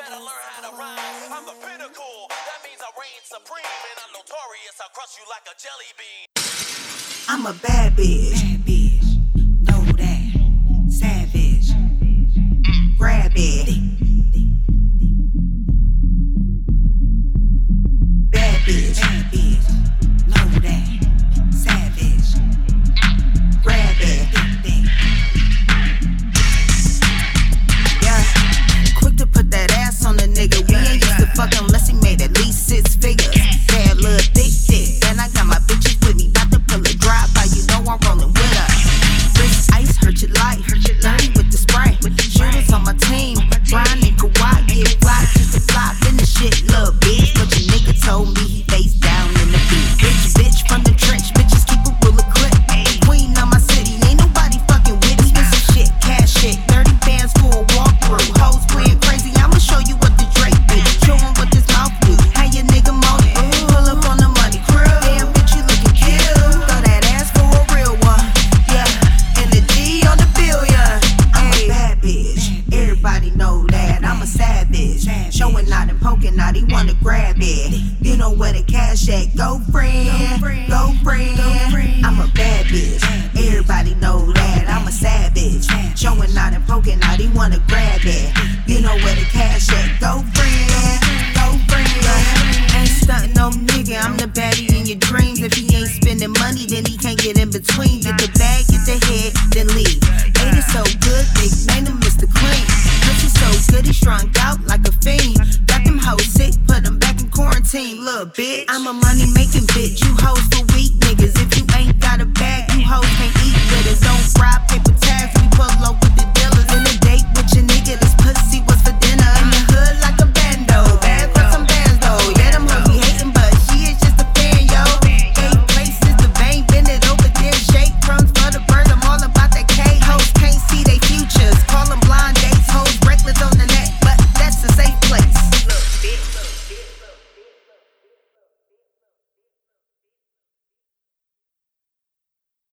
better learn how to rhyme. I'm the pinnacle, that means I reign supreme. And I'm notorious, I'll crush you like a jelly bean. I'm a bad bitch. Bad bitch, know that. Savage, grab it. Bad bitch, know that. Savage, grab it. Yeah, quick to put that ass on the nigga. We ain't used to fuck unless he made at least 6 figures. Bad little thick, and I got my bitches with me. About to pull a drive-by, you know I'm rolling with her. Wrist ice, hurt your life. Dirty with the spray. Shooters on my team. Brian and Kawhi get wild just to fly. Then the shit, little bitch. But your nigga told me he face down in the beat. Bitch from the trench. Bitches keep a bullet clip. Queen of my city. Ain't nobody fucking with me. Some shit, cash shit. 30 bands for a walkthrough. Hoes playing crazy. I'ma show you what the Drake do. Show him what this mouth do. How your nigga moan it. Pull up on the money crew. Damn, bitch, you looking cute. Throw that ass for a real one. Yeah, and the G on the billion. I'm a bad bitch. Everybody know that I'm a savage. Showing out and poking out, he wanna grab it. You know where the cash at? Go friend, go friend. I'm a bad bitch. Everybody know that I'm a savage. Showing out and poking out, he wanna grab it. You know where the cash at? Go friend, go friend. Ain't stuntin' no nigga, I'm the baddie in your dreams. If he ain't spending money, then he can't get in between. Get the bag